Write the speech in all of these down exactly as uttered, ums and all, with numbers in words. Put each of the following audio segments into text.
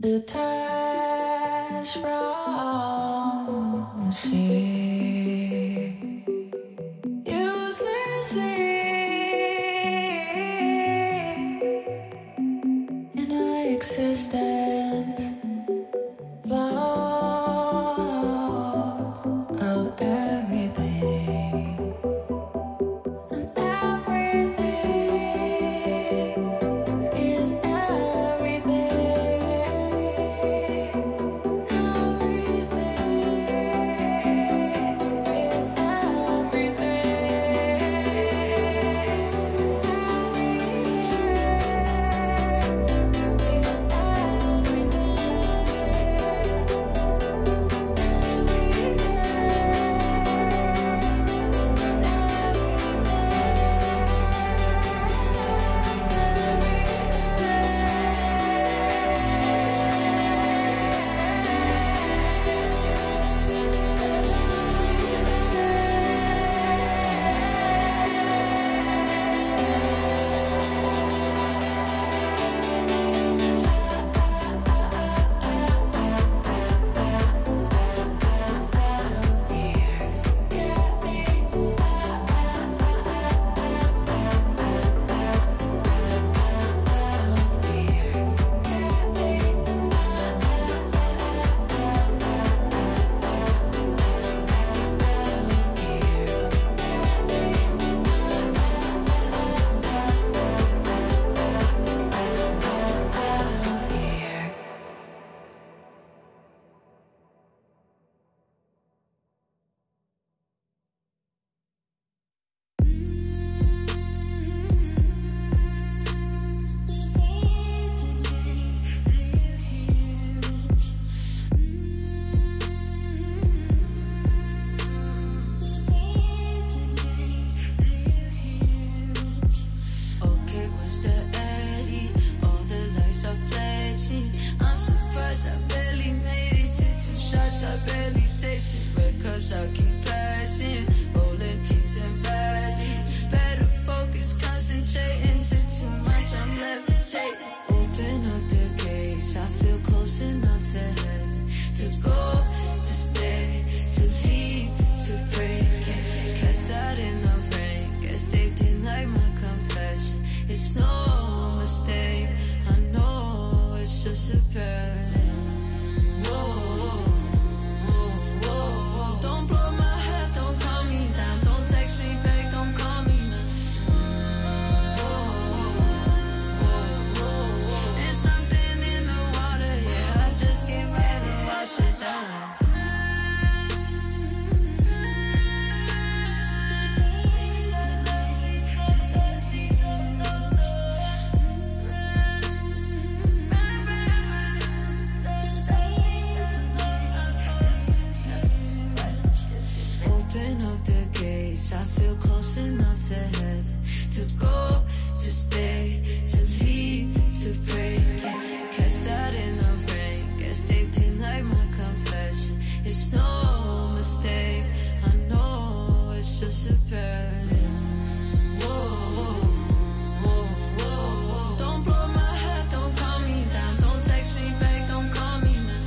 Detached from the sea, uselessly in our existence, flawed of everything, and everything is everything. I'll keep passing, rolling peaks and valleys. Better focus, concentrating to too much, I'm levitating. Open up the gates, I feel close enough to heaven. To go, to stay, to leave, to break. Cast out in the rain, guess they didn't like my confession. It's no mistake, I know it's just a parent. Whoa. I feel close enough to heaven. To go, to stay, to leave, to break. Cast out in the rain, guess they didn't like my confession. It's no mistake, I know it's just a parent. Whoa, whoa, whoa, whoa. Don't blow my head, don't calm me down. Don't text me back, don't call me now.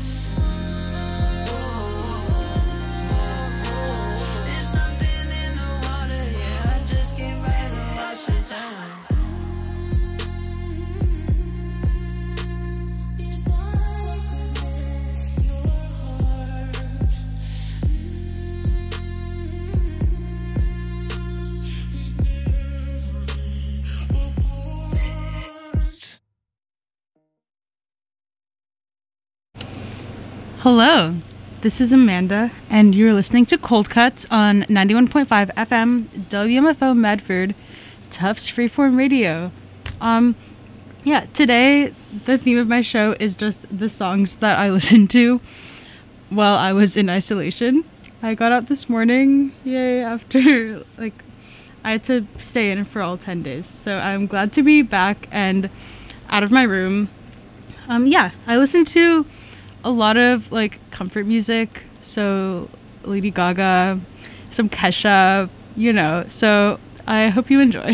Hello, this is Amanda, and you're listening to Cold Cuts on ninety-one point five F M W M F O Medford, Tufts Freeform Radio. Um, yeah, today the theme of my show is just the songs that I listened to while I was in isolation. I got out this morning, yay, after, like, I had to stay in for all ten days, so I'm glad to be back and out of my room. Um, yeah, I listened to a lot of like comfort music, so Lady Gaga, some Kesha, you know, so I hope you enjoy.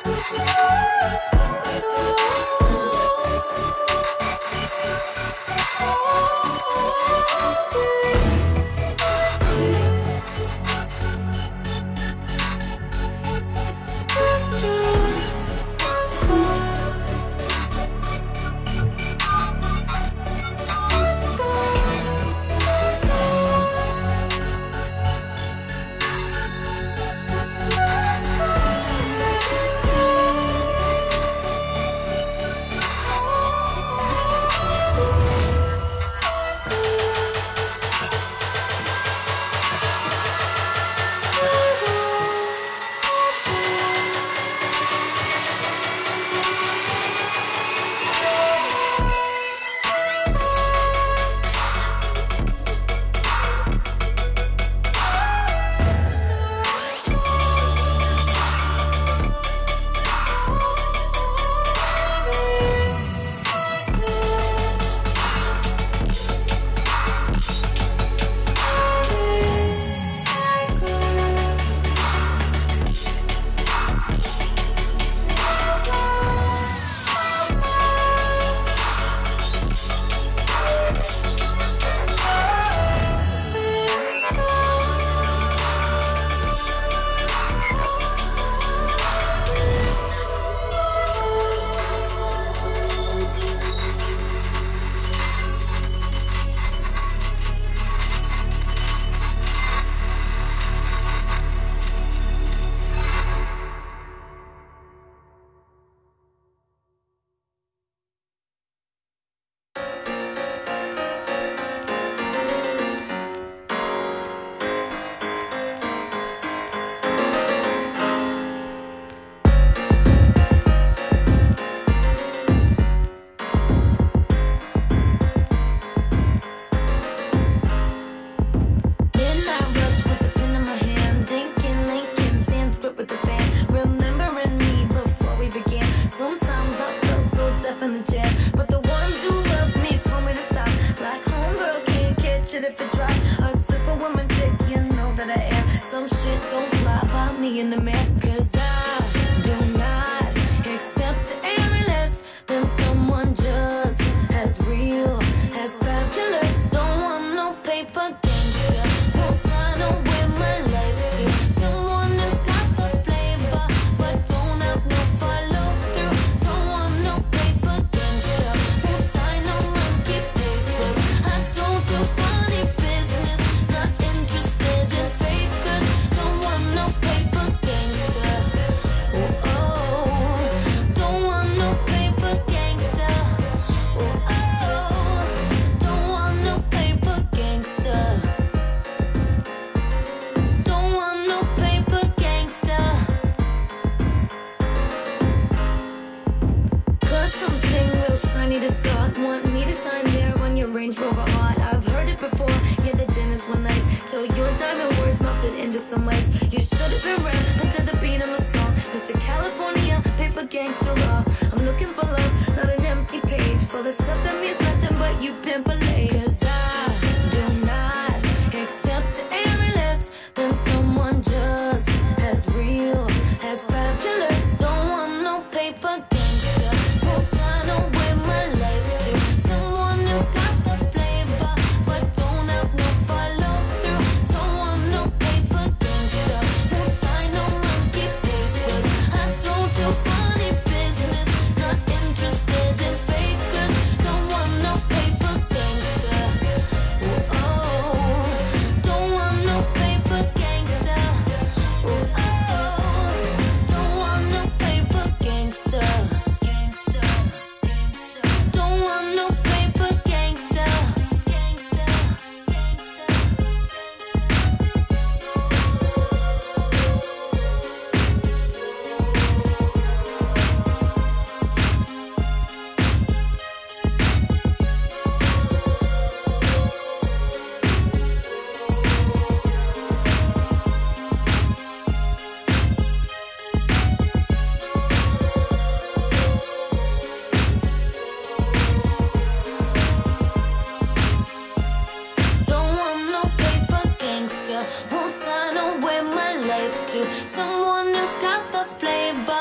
Won't sign away my life to someone who's got the flavor, but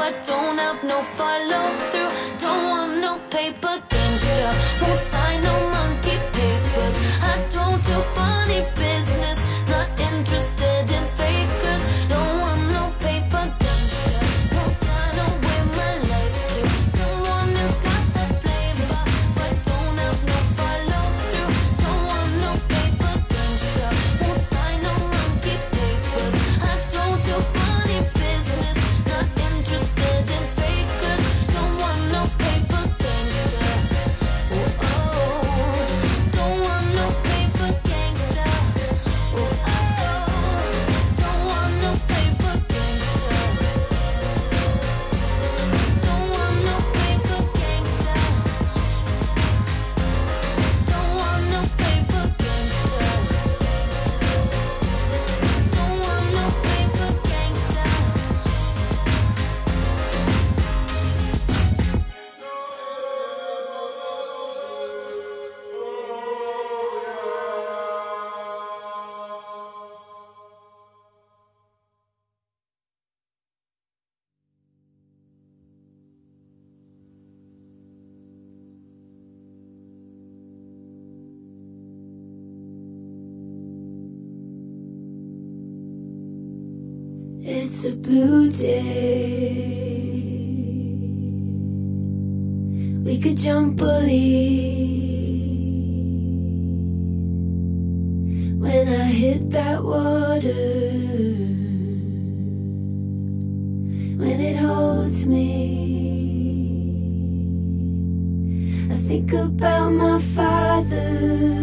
I don't have no follow through. Don't want no paper gangster. Won't sign no monkey papers. I don't do funny business. Not interested in fakers. Don't want no paper gangster. Won't sign away my life to someone who's got that flavor, but don't have no follow through. Don't want no paper gangster. Won't sign no monkey papers. I don't do funny business. Not interested in fakers. Don't want no paper gangster. Oh, oh. Don't want no paper gangster. Oh, oh. Don't want no paper gangster. Don't want no paper gangster. Don't want no paper gangster. Don't want no paper gangster. It's a blue day. We could jump a lead when I hit that water. When it holds me, I think about my father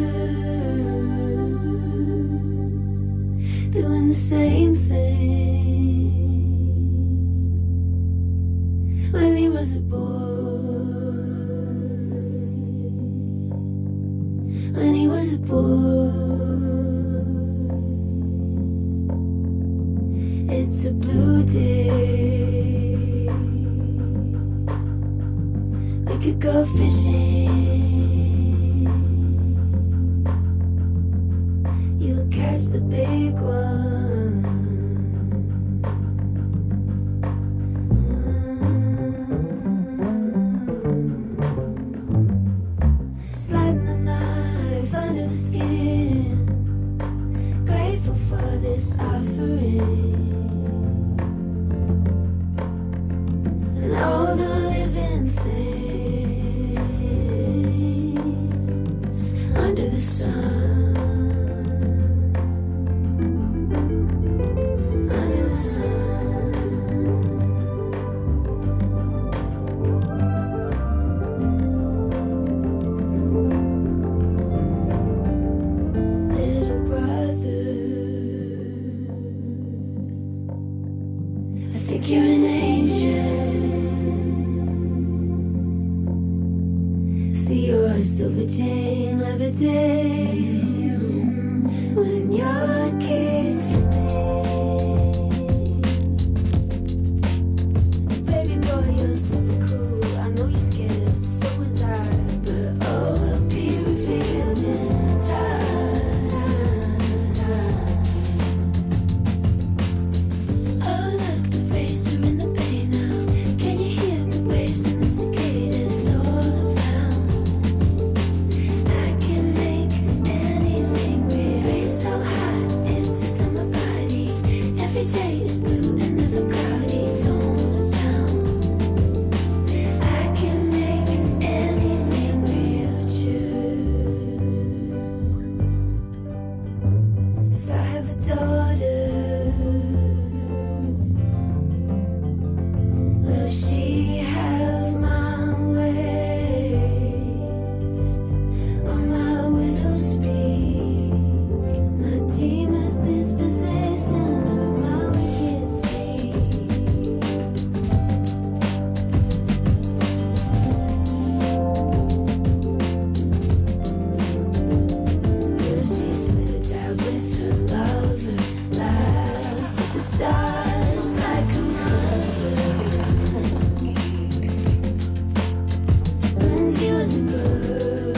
doing the same thing when he was a boy. When he was a boy. It's a blue day. We could go fishing. You'll catch the big one. Sliding the knife under the skin. Grateful for this offering. And all the living things under the sun. Under the sun. Little brother, I think you're an angel. See your silver chain levitate when you're king for me. Baby boy, you're super cool. I know you're scared, so was I. But all will be revealed in time, time, time. Oh, look, the rays are in the bay now. Can you hear the waves and the cicadas all around? I can make anything real. Rays so hot, it's a summer body. Every day is blue and never cloudy. Don't look down. I can make anything real true. If I have a daughter, will she have my waist or my widow's speak? My demon's disposition or my wicked seed? Will she split it out with her lover? Laugh at the stars like a mother. When she was a girl.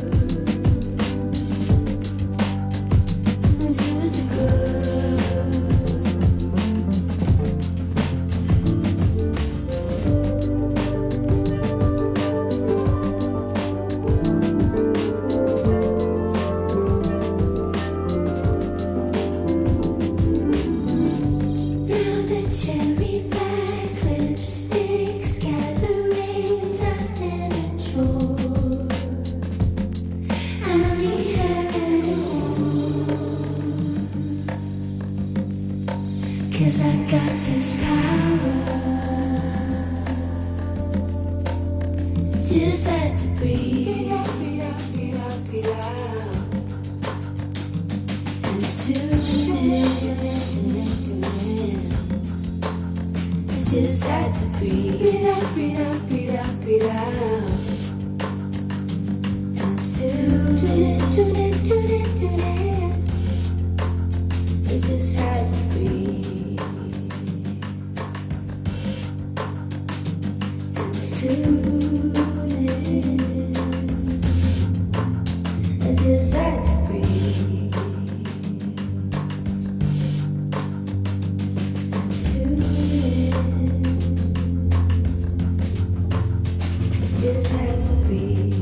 When she was a girl. 'cause I got this power. Just had to breathe. And tune in. Just had to breathe. Breathe out, breathe out, breathe out, breathe out. And tune in, tune in, tune in, tune in. I just had to breathe. And tune in. I just had to breathe. Tune in. Just had to breathe.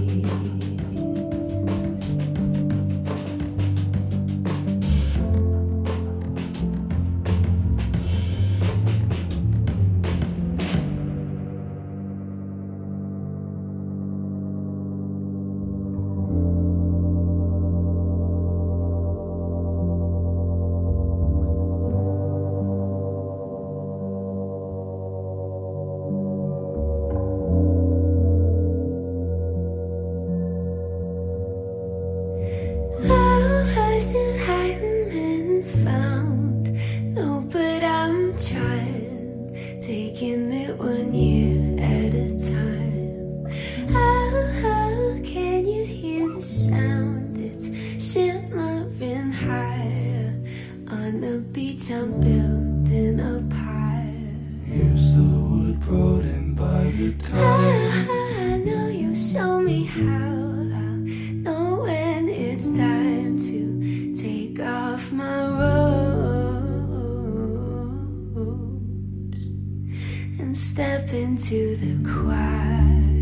Into the choir.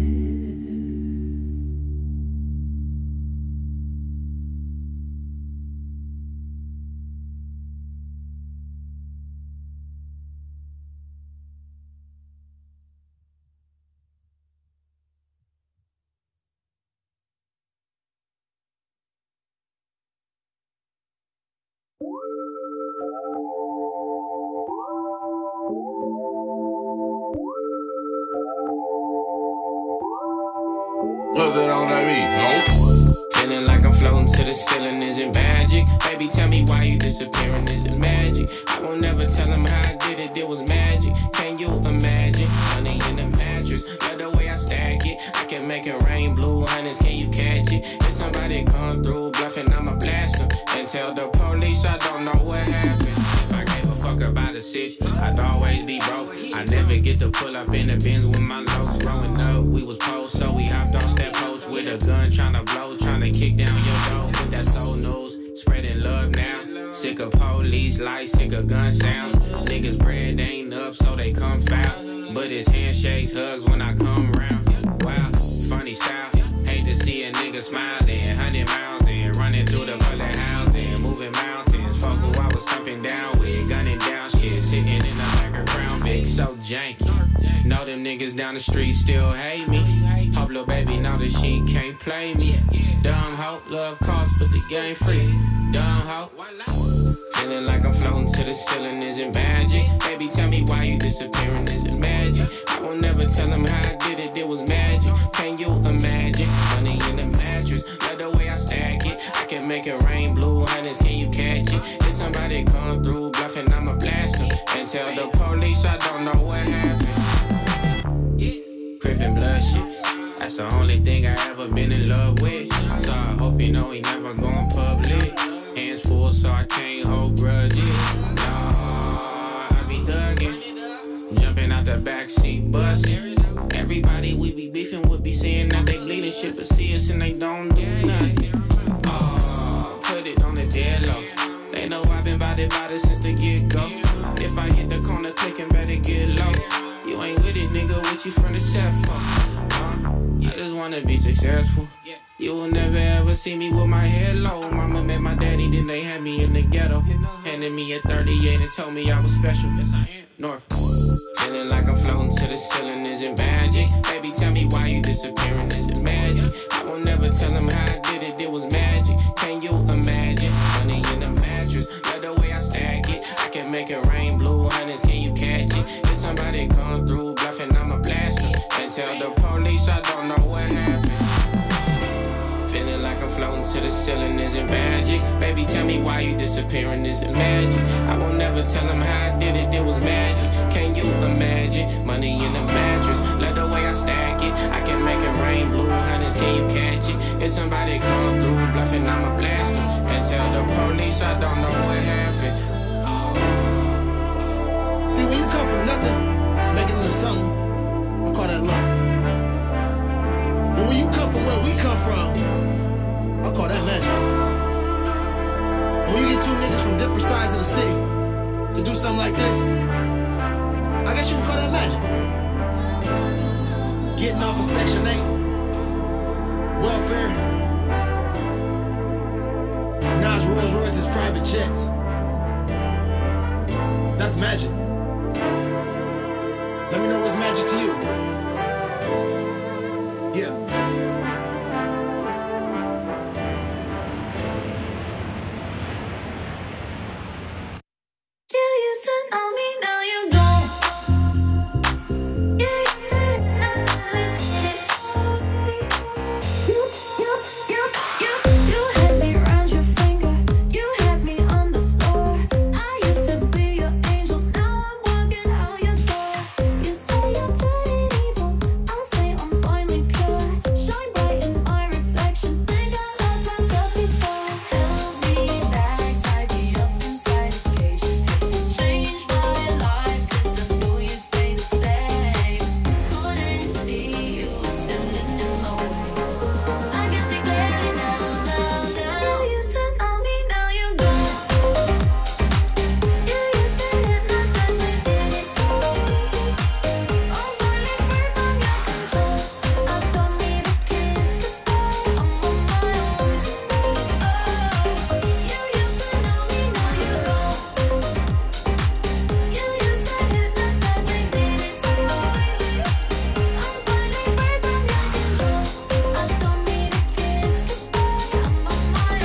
What's it on that beat? No. Feeling like I'm floating to the ceiling, is it magic? Baby, tell me why you disappearing, is it magic? I won't never tell him how I did it, it was magic. Can you imagine? Honey in the mattress, love the way I stack it. I can make it rain blue, honey's, can you catch it? If somebody come through bluffing, I'ma blast them. And tell the police I don't know what happened. If I gave a fuck about a sitch, I'd always be broke. I never get to pull up in the Benz with my locs. Growing up, we was post, so we hopped off that post with a gun, tryna blow, tryna kick down your door. With that soul news, spreading love now. Sick of police lights, sick of gun sounds. Niggas' bread ain't up, so they come foul. But it's handshakes, hugs when I come around. Wow, funny style. Hate to see a nigga smiling, hundred miles in, running through the bullet housing, moving mountains. Fuck who I was thumping down with, gunning down shit, sitting in the back of Crown Vic, so janky. Know them niggas down the street still hate me. Hope little baby know that she can't play me. Dumb hoe, love cost, but the game free. Dumb hoe. Feeling like I'm floating to the ceiling, is it magic? Baby, tell me why you disappearing, is it magic? I won't never tell him how I did it, it was magic. Can you imagine? Money in the mattress, love the way I stack it. I can make it rain blue, honey's, can you catch it? If somebody come through bluffing, I'ma blast them. And tell the police I don't know what happened. Crippin' blood shit, that's the only thing I ever been in love with. So I hope you know he never going public. Hands full so I can't hold grudges. No, I be thuggin', jumping out the backseat bus. Everybody we be beefing would be saying that they bleeding shit, but see us and they don't do nothing. Oh, put it on the dead lows. They know I've been bout it, bout it since the get-go. If I hit the corner clicking, better get low. You ain't with it, nigga, what you from the set for? Huh? I just wanna be successful. You will never ever see me with my head low. Mama met my daddy, then they had me in the ghetto. Handed me a thirty-eight and told me I was special. North. Feeling like I'm floating to the ceiling, is it magic? Baby, tell me why you disappearing, is it magic? I won't never tell him how I did it, it was magic. Can you imagine? Money in the mattress, love the way I stack it. I can make it rain blue, hunters, can you catch it? If somebody come through bluffing, I'ma blast them. And tell the police I don't know what happened. Feeling like I'm floating to the ceiling, is it magic? Baby, tell me why you disappearing, is it magic? I won't never tell them how I did it, it was magic. Can you imagine? Money in the mattress, love the way I stack it. I can make it rain, blue hunters, can you catch it? If somebody come through bluffing, I'ma blast them. And tell the police I don't know what happened. See, when you come from nothing, make it into something, I call that luck. But when you come from where we come from, I call that magic. When you get two niggas from different sides of the city to do something like this, I guess you can call that magic. Getting off of Section eight, welfare, Nas Rolls Royce's private jets. That's magic. Let me know what's magic to you. Yeah. You used to know me, now you don't. You, you, you, you, you had me round your finger. You had me on the floor. I used to be your angel, now I'm walking out your door. You say I'm turning evil, I'll say I'm finally pure. Shine bright in my reflection, think I lost myself before. Held me back, tied me up inside a cage. Had to change my life, cause I knew you'd stay the same. Couldn't see you standing in my way. I can see clearly now, now, now. You used to know me, now you don't. You used to hypnotize me, did it so easy. I'm finally free from your control. I don't need a kiss goodbye, I'm on my own tonight. Oh, you used to know me, now you don't. You used to hypnotize me, did it so easy. I'm finally free from your control. I don't need a kiss goodbye, I'm on my own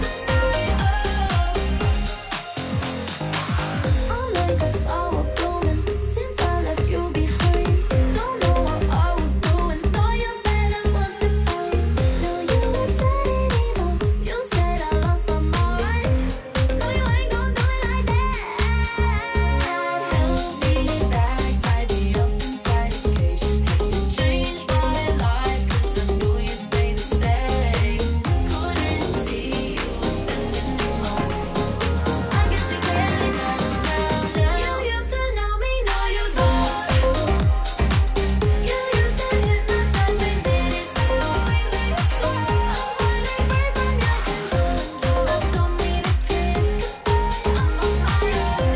tonight. I'm like a flower blooming since I left you behind. Don't know what I was doing, thought your better was defined. Now you were turning evil, you said I lost my mind. No, you ain't gon' do it like that. Held me back, tied me up inside a cage. Had to change my life, cause I knew you'd stay the same. Couldn't see you standing in my way. I can see clearly now, now, now. You used to know me, now you don't. You used to hypnotize me, did it so easy. So I'm finally free from your control. I don't need a kiss goodbye, I'm on my own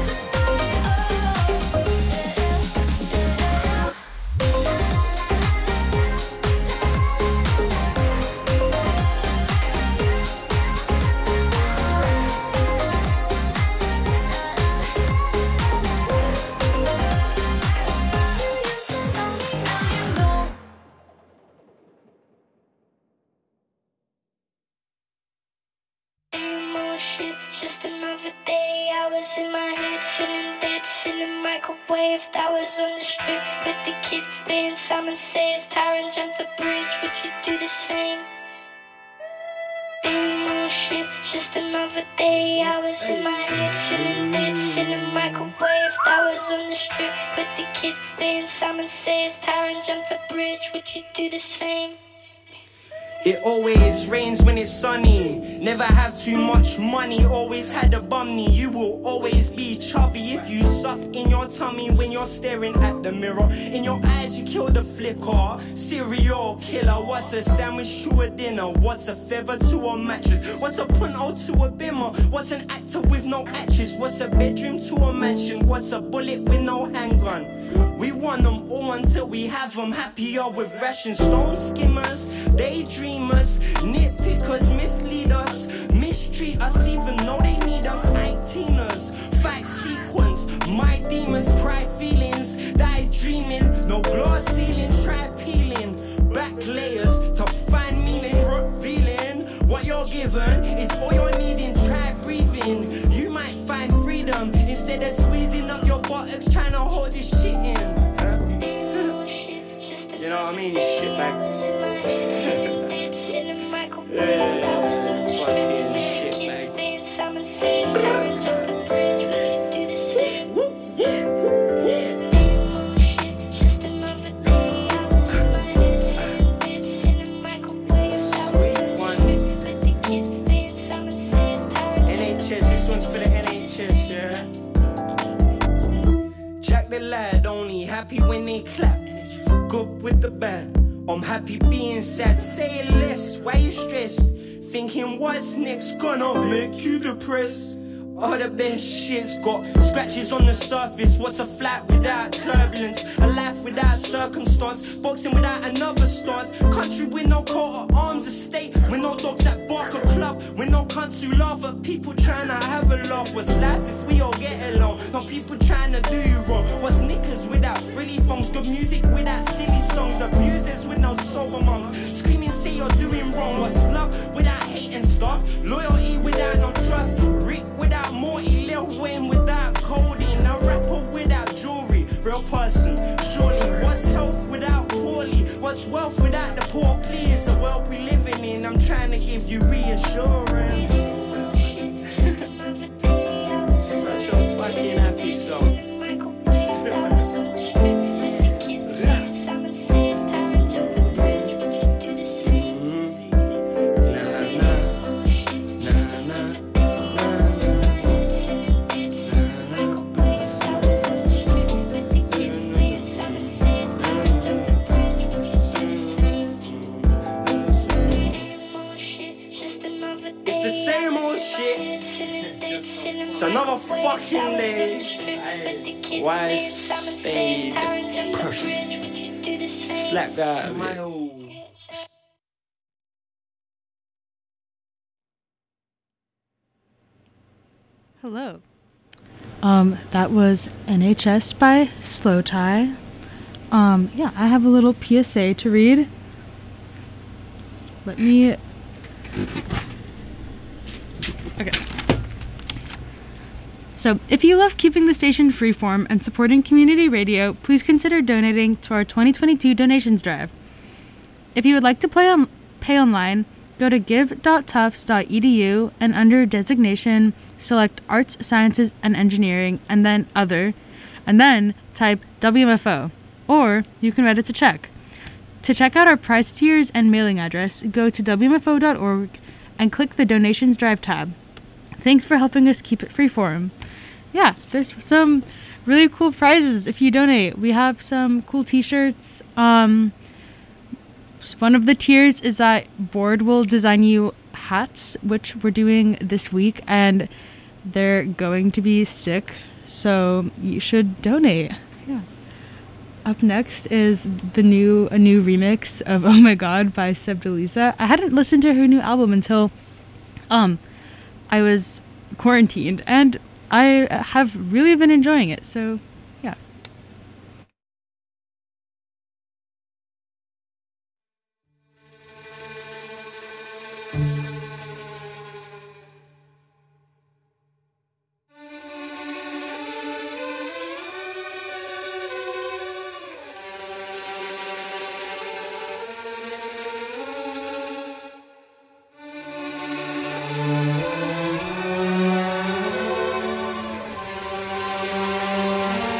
Emotion, just another day. I was in my head, feeling dead, feeling microwave. That was on the street with the kids playing Simon Says. Tyron jumped the bridge, would you do the same? Emotion, just another day. I was in my head, feeling dead, feeling microwave. That was on the street with the kids playing Simon Says. Tyron jumped the bridge, would you do the same? It always rains when it's sunny. Never have too much money, always had a bum knee. You will always be chubby if you suck in your tummy when you're staring at the mirror. In your eyes you kill the flicker. Serial killer, what's a sandwich to a dinner? What's a feather to a mattress? What's a punto to a bimmer? What's an actor with no actress? What's a bedroom to a mansion? What's a bullet with no handgun? We want them all until we have them. Happier with ration. Stone skimmers, daydreamers, nitpickers, mislead us, mistreat us even though they need us. Nineteeners, fact sequence, my demons cry feelings, die dreaming, no glass ceiling, try peeling back layers to find meaning, revealing what you're given is all you're needing. Try breathing, you might find freedom instead instead of squeezing up your buttocks, trying to hold this shit in. Huh? You know what I mean? Shit back. Yeah, fucking shit back. The lad only happy when they clap. Good with the bad. I'm happy being sad. Say it less. Why you stressed? Thinking what's next gonna make you depressed. All the best shit's got scratches on the surface. What's a flat without turbulence? A life without circumstance. Boxing without another stance. Country with no coat of arms, a state with no dogs that bark a club. With no cunts who laugh at people trying to have a laugh. What's life if we all get along? No people trying to do you wrong. What's knickers without frilly phones? Good music without silly songs. Abusers with no sober moms. Screaming say you're doing wrong. What's love without hate and stuff? Loyalty without no trust. Rick without Morty, Lil Wayne without codeine, a rapper without jewelry, real person. Surely, what's health without poorly? What's wealth without the poor? Please, the world we living in. I'm trying to give you reassurance. Such a fucking happy song. It's another fucking day. Why stayed cursed? Slap God. Hello. Um, that was N H S by Slow Tie. Um, yeah, I have a little P S A to read. Let me. Okay. So, if you love keeping the station freeform and supporting community radio, please consider donating to our twenty twenty-two donations drive. If you would like to play on, pay online, go to give dot tufts dot e d u and under designation, select Arts, Sciences, and Engineering, and then Other, and then type W M F O, or you can write it to check. To check out our price tiers and mailing address, go to w m f o dot org and click the Donations Drive tab. Thanks for helping us keep it freeform. Yeah, there's some really cool prizes if you donate. We have some cool t-shirts. Um, one of the tiers is that Board will design you hats, which we're doing this week, and they're going to be sick, so you should donate. Yeah. Up next is the new a new remix of Oh My God by Seb Delisa. I hadn't listened to her new album until um I was quarantined, and I have really been enjoying it, so yeah. Thank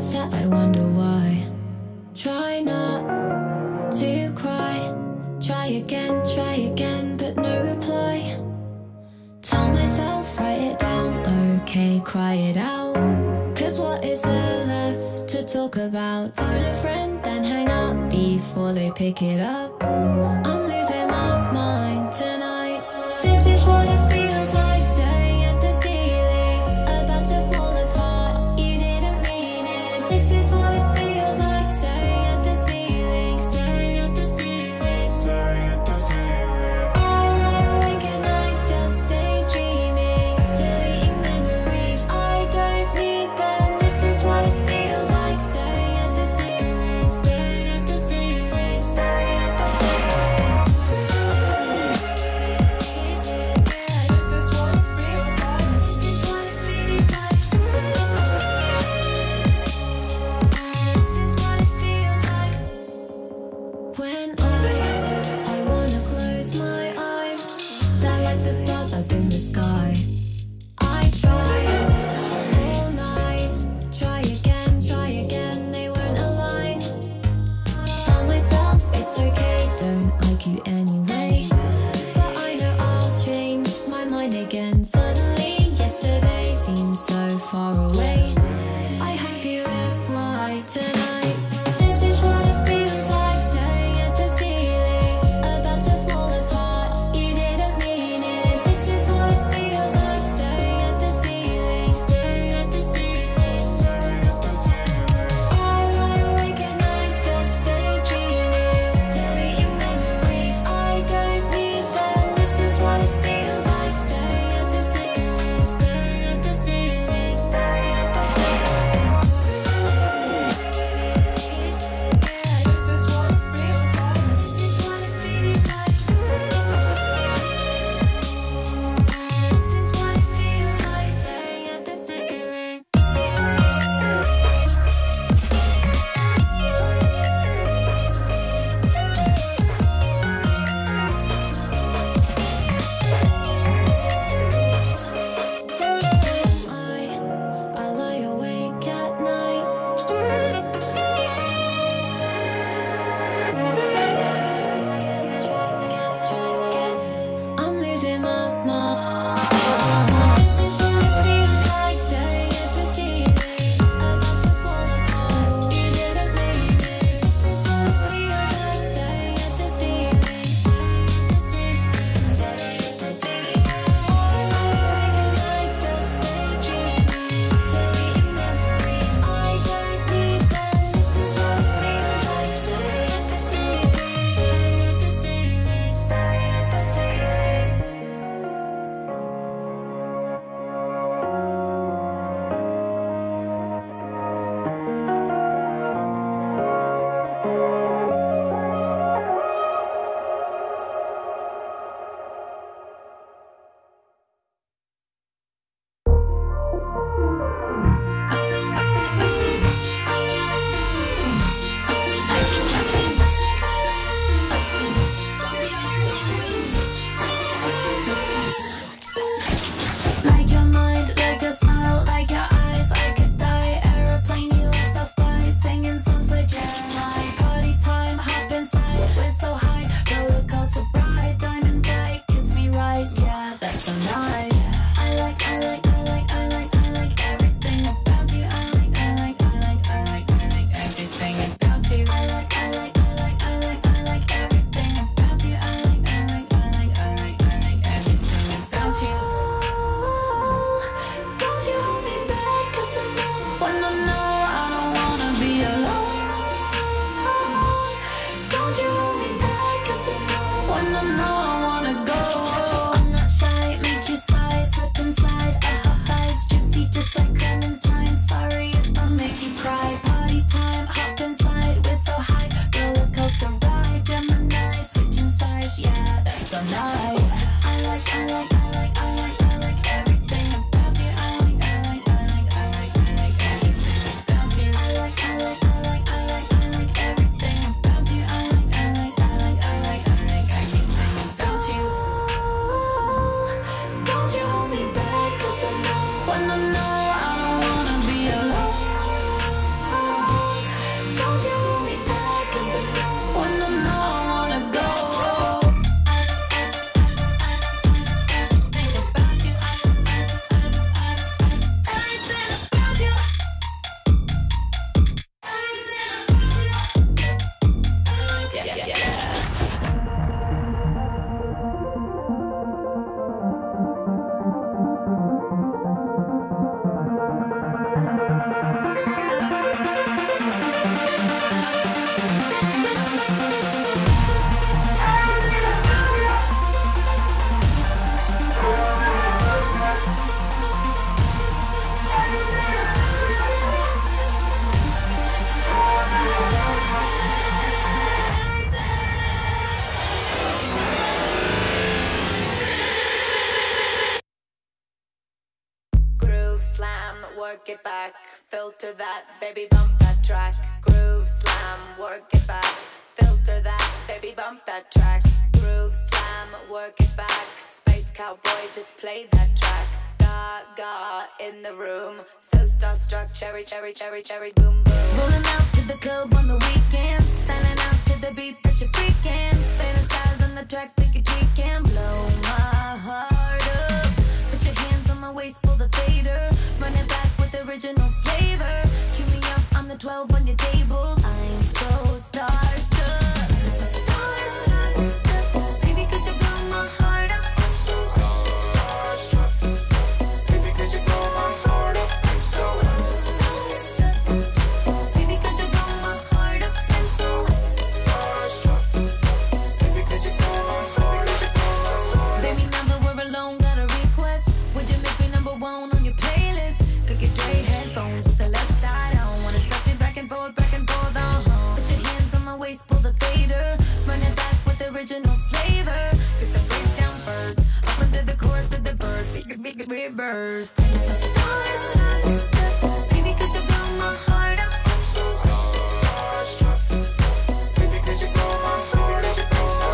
upset, I wonder why. Try not to cry. Try again, try again, but no reply. Tell myself, write it down, okay, cry it out. Cause what is there left to talk about? Phone a friend, then hang up before they pick it up. I'm losing my mind tonight. This is what it feels like, staring at the ceiling, about to fall apart, you didn't mean it. This is what it feels like, staring at the ceiling, staring at the ceiling, staring at the ceiling. I lie awake at night, just daydreaming, deleting memories, I don't need them. This is what it feels like, staring at the ceiling, staring at the ceiling, staring at the ceiling. work it back, filter that, baby bump that track, groove slam, work it back, filter that, baby bump that track, groove slam, work it back, space cowboy, just play that track, Gaga in the room, so starstruck, cherry, cherry, cherry, cherry, boom, boom. Rolling out to the club on the weekend, standing out to the beat that you're freaking, fantasize on the track, think you're tweaking, blow my heart up, put your hands on my waist, pull the fader, run it back with original flavor, cue me up, I'm the twelve on your table, I'm so starstruck, so starstruck, baby could you blow my heart up, I'm so starstruck, baby could you blow my heart up, I'm so starstruck, baby could you blow my heart up, I'm so starstruck, baby could you blow my heart up, baby now that we're alone, got a request, would you make me number one on your playlist, could get Dre headphones with the left side on, wanna scratch me back and forth, back and forth, uh-huh. Put your hands on my waist, pull the fader, run it back with original flavor, get the breakdown first, up under the chorus to the verse, make it, make it reverse. So starstruck, baby could you blow my heart up, I'm so starstruck, baby could you blow my heart up, I'm so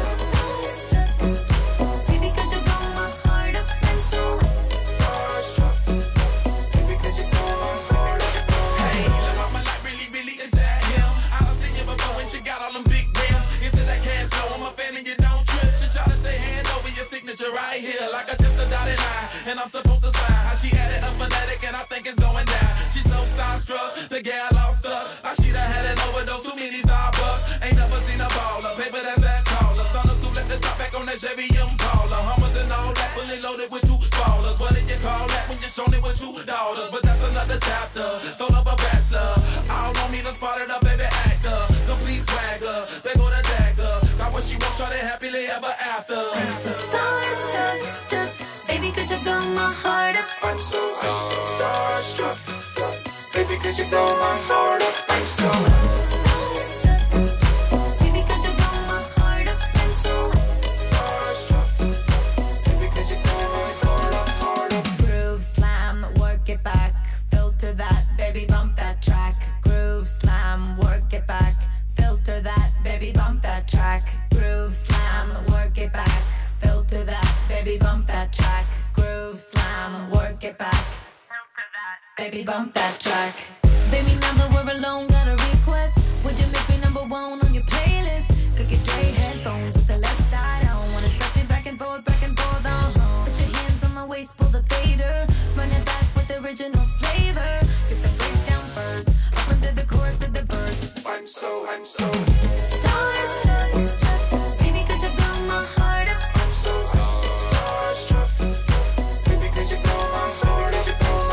starstruck, baby could you blow my heart up, I'm so starstruck, baby could you blow my heart up, Hey, the mama like really, really is that him? I done seen you before when she got all them big rims. Into that cash flow, I'm a fan and you don't trip. She try to say hand over your signature right here, like I just a dotted line, and I'm supposed to sign. How she added a phonetic and I think it's going down. She's so starstruck, the gal lost up. Like she done had an overdose, too many Starbucks. Ain't never seen a baller, paper that's that taller. Stunners who let the top back on that Chevy Impala. Hummers and all that, fully loaded with two ballers. What do you call that when you're shown it with two daughters? But that's another chapter, sold up a bachelor. All on me, done spotted a baby actor. Complete swagger, they go to dagger. Got what she wants, try to happily ever after. so starstruck, baby could you blow my heart up, I'm so, I'm so starstruck. Baby, could you blow my heart up? I'm so starstruck, baby could you blow my heart up, I'm so starstruck. Baby, could you blow my heart up, heart up? Groove slam, work it back, filter that, baby bump that track, groove slam, work it back, filter that, baby bump that track, groove slam, work it back, filter that, baby bump that track, groove slam, work it back, filter that, baby bump that track. Baby, now that we're alone, got a request, would you make me number one on your playlist, could get Dre headphones with the left side on, wanna scratch me back and forth, back and forth, uh-huh. Put your hands on my waist, pull the fader, run it back with original flavor, get the breakdown first, up under the chorus to the verse, I'm so, I'm so starstruck, baby could you blow my heart up, I'm so, I'm so starstruck. Baby, could you blow my heart up?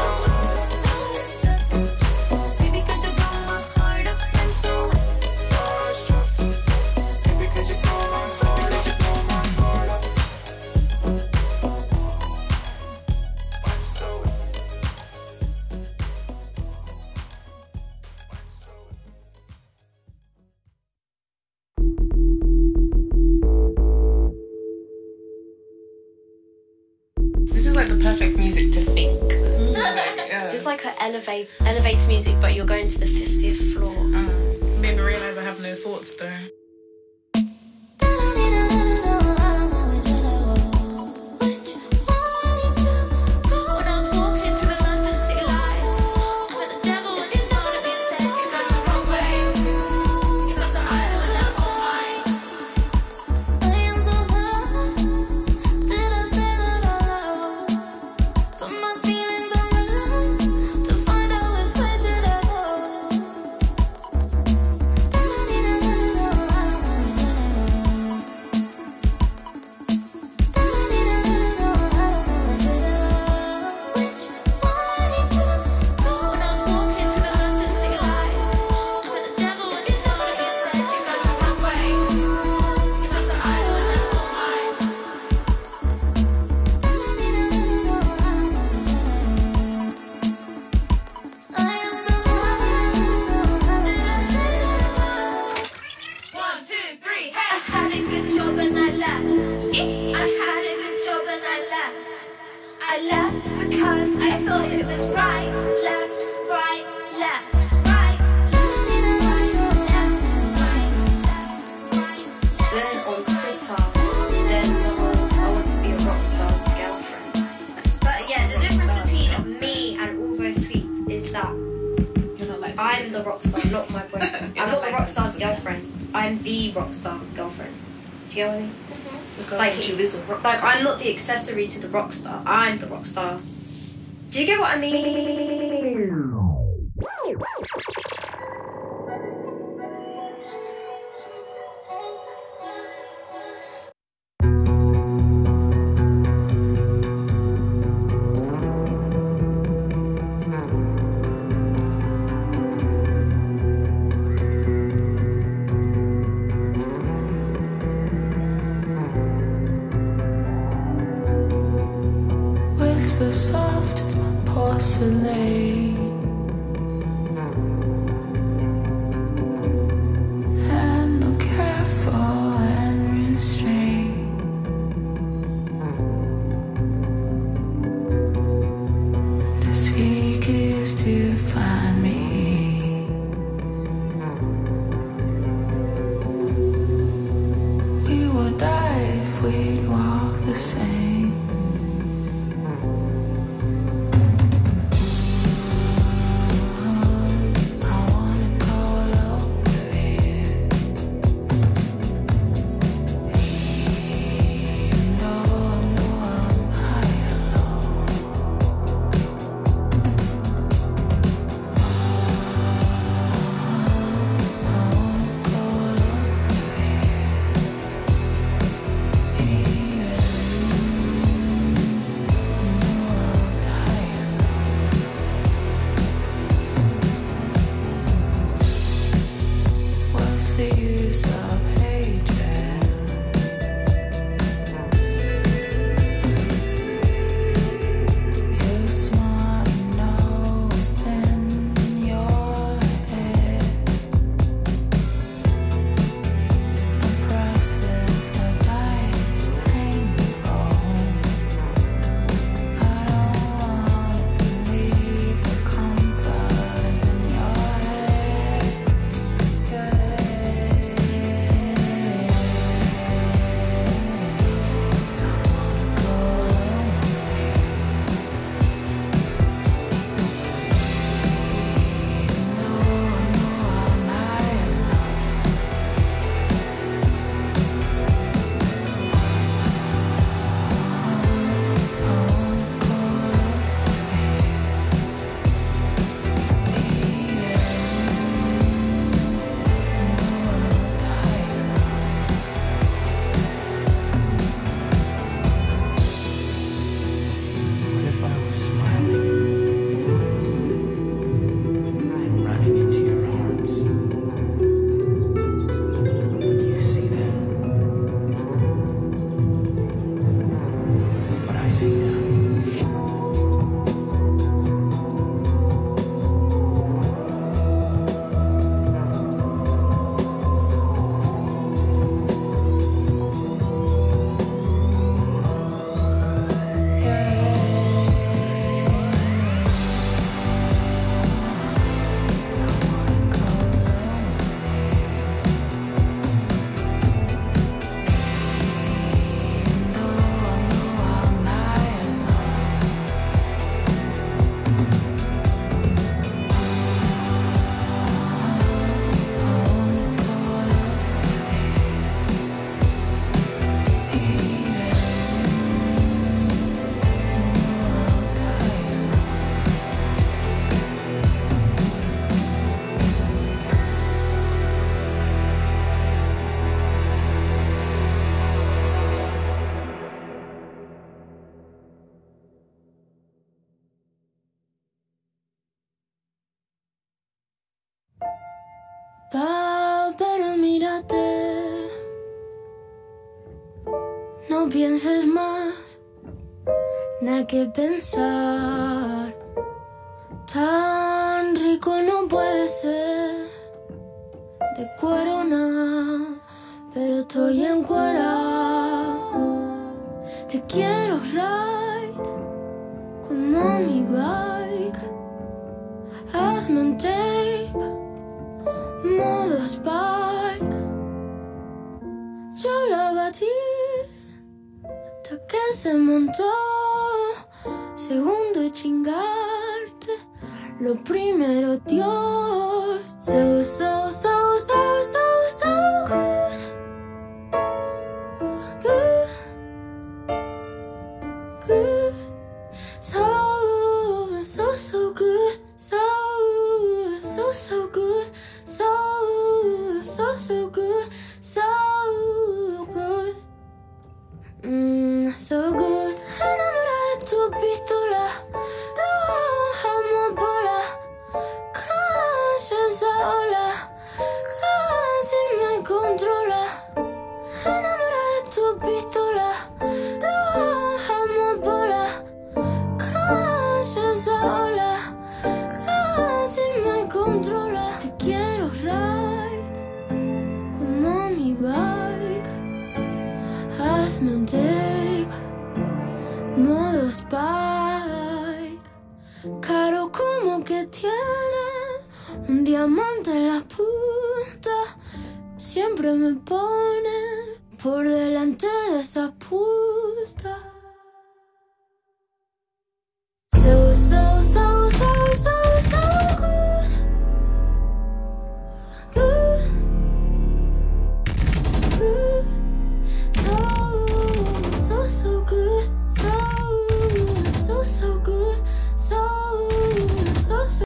starstruck, baby could you blow my heart up, I'm so Starstruck. Baby, could you blow my heart up? Blow my heart up. I'm so, I'm so. This is like the perfect music to think. Yeah. It's like a elevate, elevator music, but you're going to the fiftieth floor. Uh, made me realize I have no thoughts though. When I was walking through the London city lights, I met the devil and his daughter being said, "You're going the wrong way. Here comes the idol and love all mine." I am so high, did I say that out loud? Put my feelings on the line to find out which way should I go. I'm the rock star, not my boyfriend. I'm not the rock star's girlfriend. I'm the rock star girlfriend. Do you get what I mean? Mm-hmm. Like, you is a rock like star. I'm not the accessory to the rock star. I'm the rock star. Do you get what I mean? Whisper soft porcelain, handle careful and restrained. To seek is to find me. We would die if we'd walk the same. Va, pero mírate, no pienses más, nada que pensar. Tan rico no puede ser, de cuero nada, pero estoy en cuera. Te quiero ride, como mi bike, hazme un tape, modo Spike. Yo la batí hasta que se montó. Segundo y chingarte, lo primero Dios. So, so, so, so, so, so good. Good. Good. So, so, so good. So, so, so good. So, so, so good. So good. Mm, so good. Enamorada de tu pistola. Roja amapola. Casi esa ola. Casi me controla. Enamorada de tu pistola. Roja amapola. Casi esa ola. Casi me controla. Te quiero ride como mi bike. Hazme un tape, modo spike. Caro como que tiene un diamante en la punta. Siempre me pone por delante de esa puta.